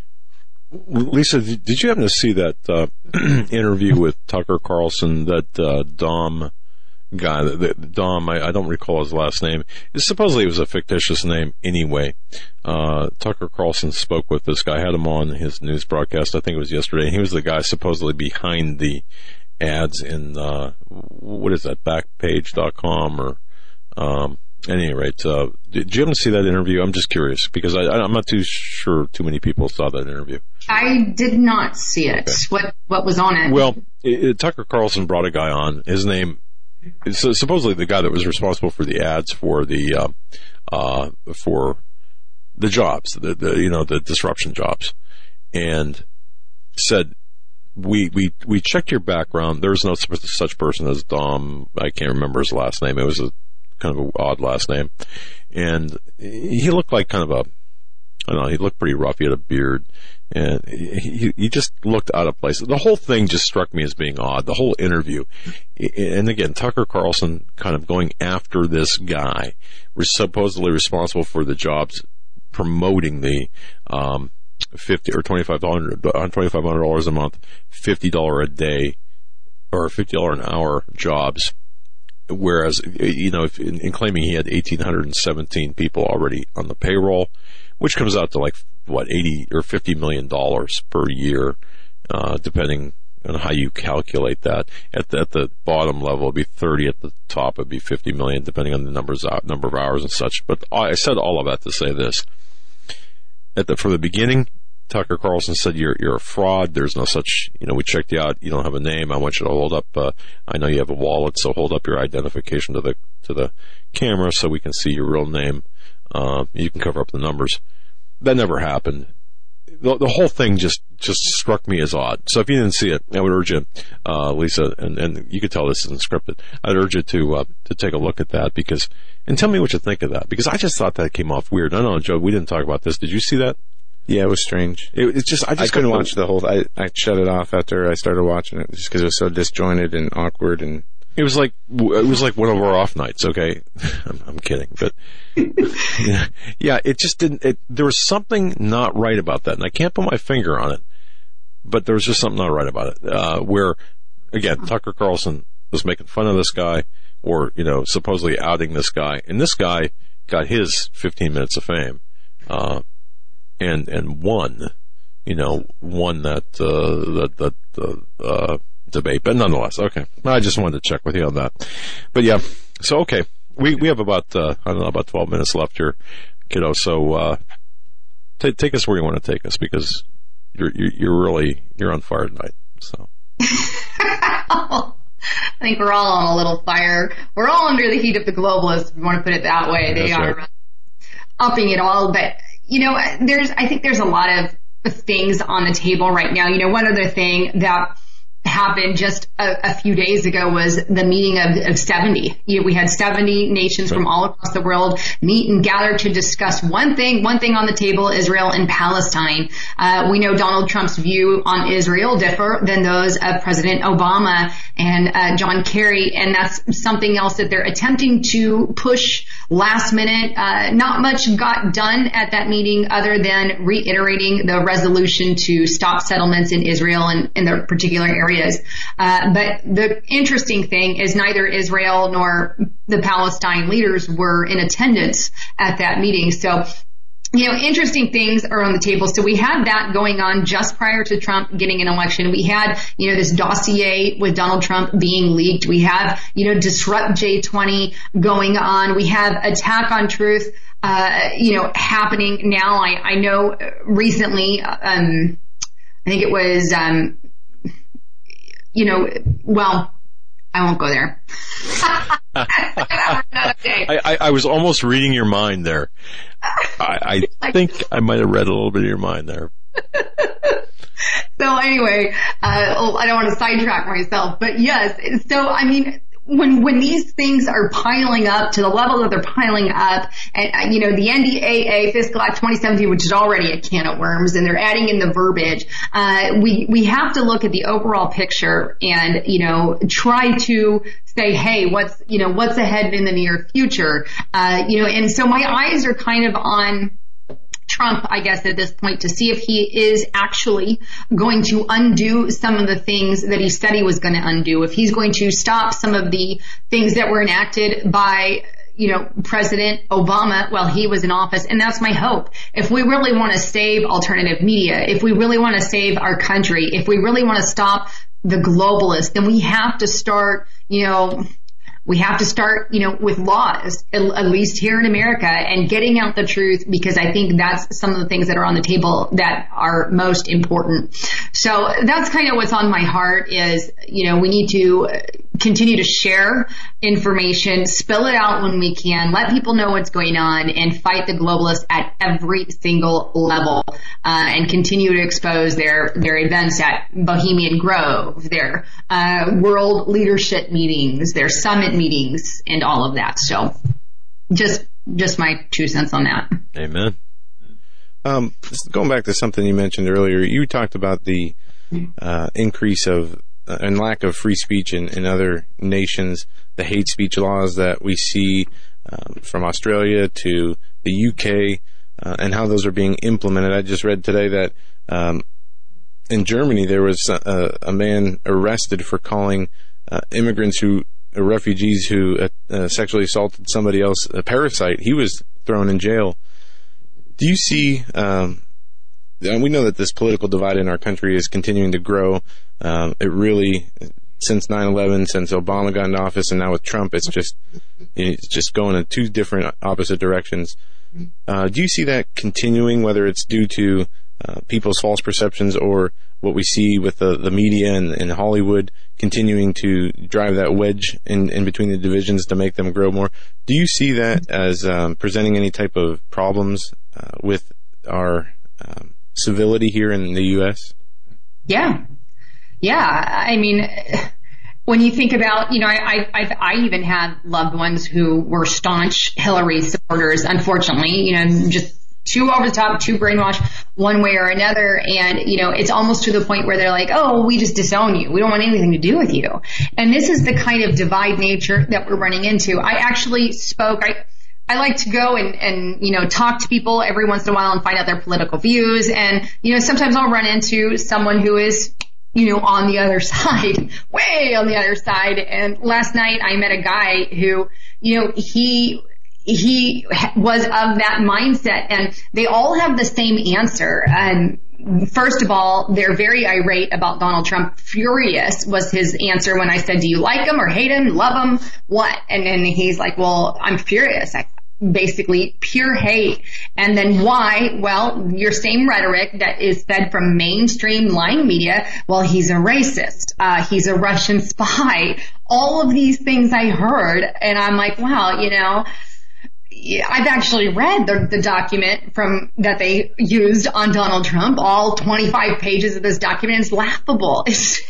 Lisa, did you happen to see that uh, interview with Tucker Carlson, that uh, Dom guy, the, the, Dom, I, I don't recall his last name. It supposedly it was a fictitious name anyway. Uh, Tucker Carlson spoke with this guy, had him on his news broadcast, I think it was yesterday, and he was the guy supposedly behind the ads in, uh, what is that, backpage dot com or, um, at any rate, uh, did you happen to see that interview? I'm just curious because I, I'm not too sure too many people saw that interview. I did not see it. Okay. What, what was on it? Well, it, it, Tucker Carlson brought a guy on. His name, so supposedly the guy that was responsible for the ads for the uh, uh, for the jobs, the, the you know the disruption jobs, and said we we we checked your background. There's no such person as Dom. I can't remember his last name. It was a kind of an odd last name, and he looked like kind of a I don't know. He looked pretty rough. He had a beard. And he, he just looked out of place. The whole thing just struck me as being odd, the whole interview. And again, Tucker Carlson kind of going after this guy, was supposedly responsible for the jobs, promoting the um, fifty or twenty-five hundred dollars a month, fifty dollars a day, or fifty dollars an hour jobs. Whereas, you know, in, in claiming he had one thousand eight hundred seventeen people already on the payroll, which comes out to like what, eighty or fifty million dollars per year, uh, depending on how you calculate that. At the, at the bottom level, it'd be thirty. At the top, it'd be fifty million, depending on the numbers, number of hours and such. But I said all of that to say this. At the, from the beginning, Tucker Carlson said, you're, you're a fraud. There's no such, you know, we checked you out. You don't have a name. I want you to hold up, uh, I know you have a wallet, so hold up your identification to the, to the camera so we can see your real name. Uh, you can cover up the numbers. That never happened. The, the whole thing just, just struck me as odd. So if you didn't see it, I would urge you, uh, Lisa, and, and you could tell this isn't scripted. I'd urge you to, uh, to take a look at that because, and tell me what you think of that, because I just thought that came off weird. I don't know, Joe, we didn't talk about this. Did you see that? Yeah, it was strange. It, it's just, I just I couldn't watch the whole, I, I shut it off after I started watching it just because it was so disjointed and awkward and, It was like it was like one of our off nights. Okay, I'm, I'm kidding, but yeah, yeah, it just didn't. It, there was something not right about that, and I can't put my finger on it. But there was just something not right about it. Uh, where again, Tucker Carlson was making fun of this guy, or you know, supposedly outing this guy, and this guy got his fifteen minutes of fame, uh, and and won, you know, won that uh, that that. Uh, debate, but nonetheless, okay. I just wanted to check with you on that. But yeah, so okay, we we have about uh, I don't know about twelve minutes left here, kiddo. So uh, t- take us where you want to take us because you're you're really you're on fire tonight. So I think we're all on a little fire. We're all under the heat of the globalists. If you want to put it that way, they That's are right. upping it all. But you know, there's I think there's a lot of things on the table right now. You know, one other thing that happened just a, a few days ago was the meeting of, of seventy. You know, we had seventy nations from all across the world meet and gather to discuss one thing, one thing on the table, Israel and Palestine. Uh, we know Donald Trump's view on Israel differ than those of President Obama and uh, John Kerry, and that's something else that they're attempting to push last minute. Uh, not much got done at that meeting other than reiterating the resolution to stop settlements in Israel and in their particular areas. Uh, but the interesting thing is neither Israel nor the Palestine leaders were in attendance at that meeting. So, you know, interesting things are on the table. So we had that going on just prior to Trump getting an election. We had, you know, this dossier with Donald Trump being leaked. We have, you know, Disrupt J twenty going on. We have Attack on Truth, uh, you know, happening now. I, I know recently, um, I think it was, um, you know, well, I won't go there. I, I, I was almost reading your mind there. I, I think I might have read a little bit of your mind there. So anyway, uh, I don't want to sidetrack myself, but yes. So, I mean, when, when these things are piling up to the level that they're piling up, and, you know, the N D A A Fiscal Act twenty seventeen, which is already a can of worms, and they're adding in the verbiage, uh, we, we have to look at the overall picture and, you know, try to say, hey, what's, you know, what's ahead in the near future? Uh, you know, and so my eyes are kind of on Trump, I guess, at this point to see if he is actually going to undo some of the things that he said he was going to undo, if he's going to stop some of the things that were enacted by, you know, President Obama while he was in office. And that's my hope. If we really want to save alternative media, if we really want to save our country, if we really want to stop the globalists, then we have to start, you know, we have to start, you know, with laws, at, at least here in America, and getting out the truth, because I think that's some of the things that are on the table that are most important. So that's kind of what's on my heart is, you know, we need to continue to share information, spill it out when we can, let people know what's going on, and fight the globalists at every single level, uh, and continue to expose their, their events at Bohemian Grove, their, uh, world leadership meetings, their summit meetings, and all of that. So just, just my two cents on that. Amen. Um, going back to something you mentioned earlier, you talked about the, uh, increase of, Uh, and lack of free speech in, in other nations, the hate speech laws that we see um, from Australia to the U K, uh, and how those are being implemented. I just read today that um, in Germany there was a, a man arrested for calling uh, immigrants who, uh, refugees who uh, uh, sexually assaulted somebody else a parasite. He was thrown in jail. Do you see um, we know that this political divide in our country is continuing to grow. Um, it really, since nine eleven, since Obama got into office, and now with Trump, it's just it's just going in two different opposite directions. Uh, do you see that continuing, whether it's due to uh, people's false perceptions or what we see with the, the media and, and Hollywood continuing to drive that wedge in, in between the divisions to make them grow more? Do you see that as um, presenting any type of problems uh, with our um, civility here in the U S? Yeah. Yeah. I mean, when you think about, you know, I, I, I even had loved ones who were staunch Hillary supporters, unfortunately, you know, just too over the top, too brainwashed one way or another. And, you know, it's almost to the point where they're like, oh, we just disown you. We don't want anything to do with you. And this is the kind of divide nature that we're running into. I actually spoke, I, I like to go and, and, you know, talk to people every once in a while and find out their political views. And, you know, sometimes I'll run into someone who is, you know, on the other side, way on the other side. And last night I met a guy who, you know, he, he was of that mindset, and they all have the same answer. And first of all, they're very irate about Donald Trump. Furious was his answer when I said, do you like him or hate him, love him, what? And then he's like, well, I'm furious. I, basically pure hate. And then why? Well, your same rhetoric that is fed from mainstream lying media. Well, he's a racist. Uh, he's a Russian spy. All of these things I heard, and I'm like, wow, you know, I've actually read the, the document from that they used on Donald Trump. All twenty-five pages of this document is laughable. It's,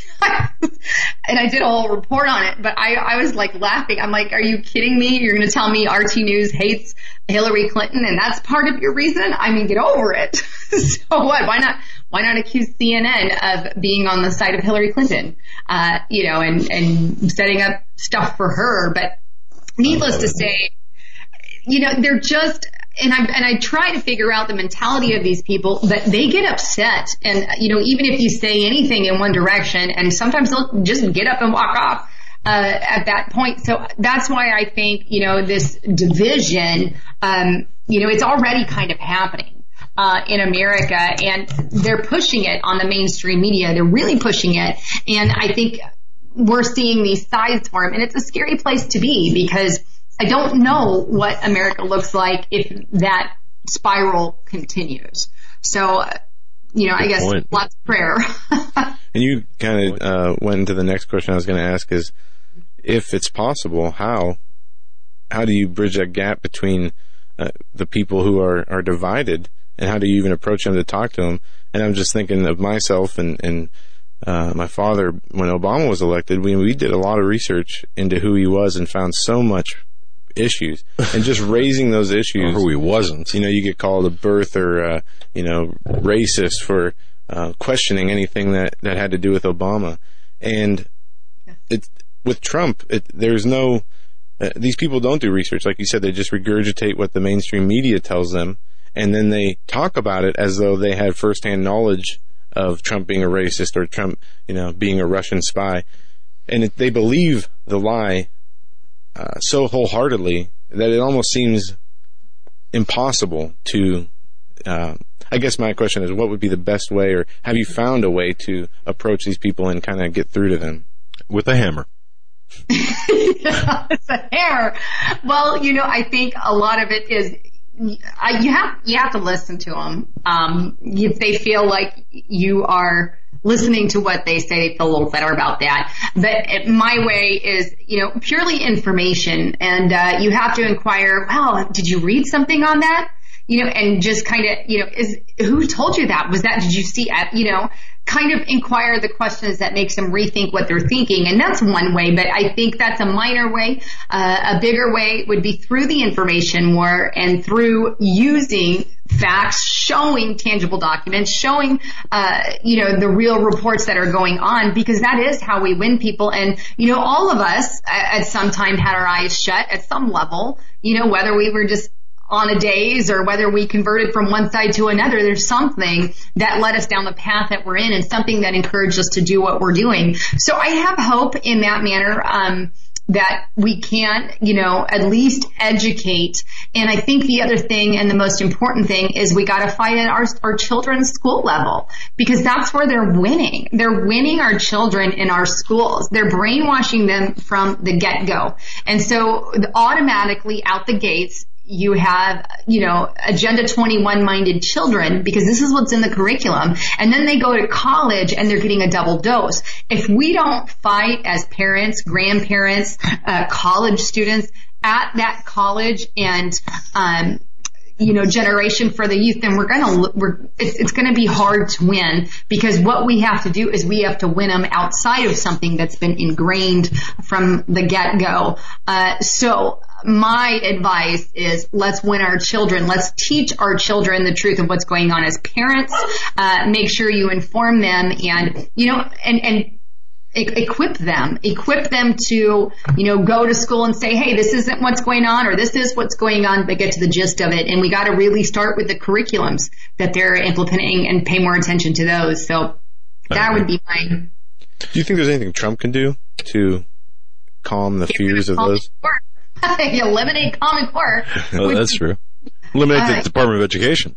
and I did a whole report on it, but I, I was like laughing. I'm like, are you kidding me? You're going to tell me R T News hates Hillary Clinton and that's part of your reason? I mean, get over it. So what? Why not? Why not accuse C N N of being on the side of Hillary Clinton, uh, you know, and, and setting up stuff for her? But needless to say, you know, they're just, and I and I try to figure out the mentality of these people, but they get upset. And, you know, even if you say anything in one direction, and sometimes they'll just get up and walk off uh, at that point. So that's why I think, you know, this division, um, you know, it's already kind of happening uh, in America, and they're pushing it on the mainstream media. They're really pushing it. And I think we're seeing these sides form, and it's a scary place to be, because I don't know what America looks like if that spiral continues. So, uh, you know, Good I guess point. Lots of prayer. And you kind of uh, went into the next question I was going to ask is, if it's possible, how how do you bridge that gap between uh, the people who are, are divided, and how do you even approach them to talk to them? And I'm just thinking of myself and, and uh, my father. When Obama was elected, we, we did a lot of research into who he was and found so much issues, and just raising those issues. Or who he wasn't. You know, you get called a birther, uh, you know, racist for uh, questioning anything that, that had to do with Obama. And it, with Trump, it, there's no, uh, these people don't do research. Like you said, they just regurgitate what the mainstream media tells them, and then they talk about it as though they had firsthand knowledge of Trump being a racist or Trump, you know, being a Russian spy. And it, they believe the lie Uh, so wholeheartedly that it almost seems impossible to, uh, I guess my question is, what would be the best way, or have you found a way to approach these people and kind of get through to them? With a hammer. Yeah, it's a hammer. Well, you know, I think a lot of it is, I, you have, you have to listen to them. Um, if they feel like you are listening to what they say, they feel a little better about that. But my way is, you know, purely information. And, uh, you have to inquire, wow, did you read something on that? You know, and just kind of, you know, is, who told you that? Was that, did you see, at, you know, kind of inquire the questions that makes them rethink what they're thinking. And that's one way, but I think that's a minor way. Uh, a bigger way would be through the information war and through using facts, showing tangible documents, showing, uh, you know, the real reports that are going on, because that is how we win people. And, you know, all of us at some time had our eyes shut at some level, you know, whether we were just on a daze or whether we converted from one side to another, there's something that led us down the path that we're in, and something that encouraged us to do what we're doing. So I have hope in that manner. Um, that we can't, you know, at least educate. And I think the other thing and the most important thing is we got to fight at our, our children's school level, because that's where they're winning. They're winning our children in our schools. They're brainwashing them from the get-go. And so automatically out the gates, you have, you know, Agenda twenty-one minded children, because this is what's in the curriculum. And then they go to college and they're getting a double dose. If we don't fight as parents, grandparents, uh, college students at that college and, um, you know, generation for the youth, then we're going to, we're, it's, it's going to be hard to win, because what we have to do is we have to win them outside of something that's been ingrained from the get-go. Uh, so my advice is let's win our children. Let's teach our children the truth of what's going on as parents. Uh, make sure you inform them and, you know, and, and, equip them, equip them to, you know, go to school and say, hey, this isn't what's going on, or this is what's going on, but get to the gist of it. And we got to really start with the curriculums that they're implementing and pay more attention to those. So that would be mine. Do you think there's anything Trump can do to calm the fears of those? Eliminate Common Core. Oh, that's true. Eliminate uh, the Department of Education.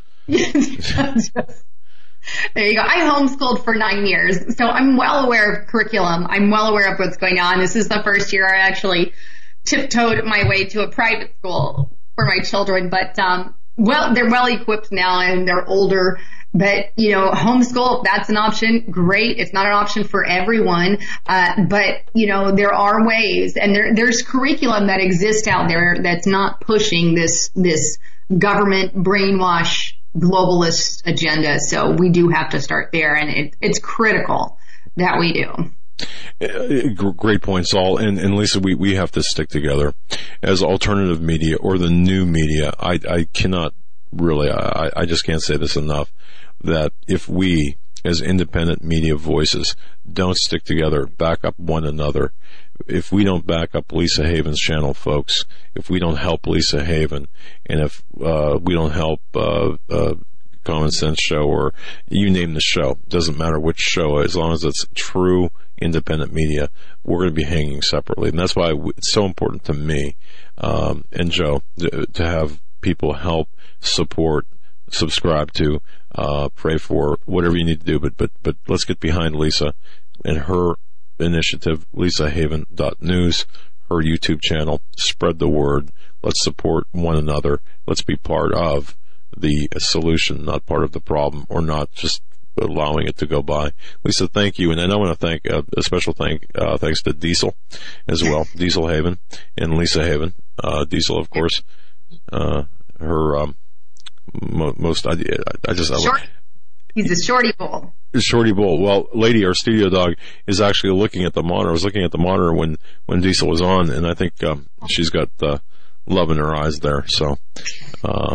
There you go. I homeschooled for nine years, so I'm well aware of curriculum. I'm well aware of what's going on. This is the first year I actually tiptoed my way to a private school for my children, but um, well, they're well equipped now and they're older. But, you know, homeschool, that's an option. Great. It's not an option for everyone. Uh, but, you know, there are ways, and there, there's curriculum that exists out there that's not pushing this, this government brainwash globalist agenda. So we do have to start there, and it, it's critical that we do. Uh, great point, Saul. And, and Lisa, we, we have to stick together as alternative media or the new media. I, I cannot really, I, I just can't say this enough, that if we as independent media voices don't stick together, back up one another, if we don't back up Lisa Haven's channel, folks, if we don't help Lisa Haven, and if uh, we don't help uh, uh, Common Sense Show, or you name the show, doesn't matter which show, as long as it's true independent media, we're going to be hanging separately. And that's why it's so important to me um, and Joe to, to have people help, support, subscribe to, uh, pray for, whatever you need to do. But but but let's get behind Lisa and her initiative, lisa haven dot news, her YouTube channel. Spread the word. Let's support one another. Let's be part of the solution, not part of the problem, or not just allowing it to go by. Lisa, thank you. And then I want to thank, uh, a special thank, uh, thanks to Diesel as well. Diesel Haven and Lisa Haven. Uh, Diesel, of course, uh, her, um, mo- most, I, I just, Short. He's a shorty bull. Shorty bull. Well, Lady, our studio dog, is actually looking at the monitor. I was looking at the monitor when, when Diesel was on, and I think, um, she's got, uh, love in her eyes there. So, uh,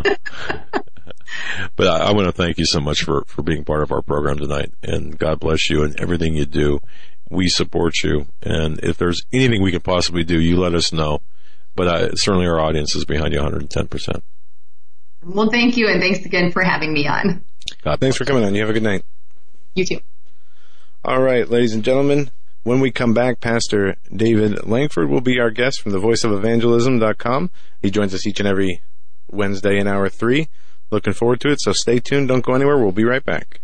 but I, I want to thank you so much for, for being part of our program tonight, and God bless you and everything you do. We support you, and if there's anything we can possibly do, you let us know. But I, certainly our audience is behind you one hundred ten percent. Well, thank you, and thanks again for having me on. God, thanks for coming on. You have a good night. You too. All right, ladies and gentlemen, when we come back, Pastor David Langford will be our guest from the voice of evangelism dot com. He joins us each and every Wednesday in hour three. Looking forward to it, so stay tuned. Don't go anywhere. We'll be right back.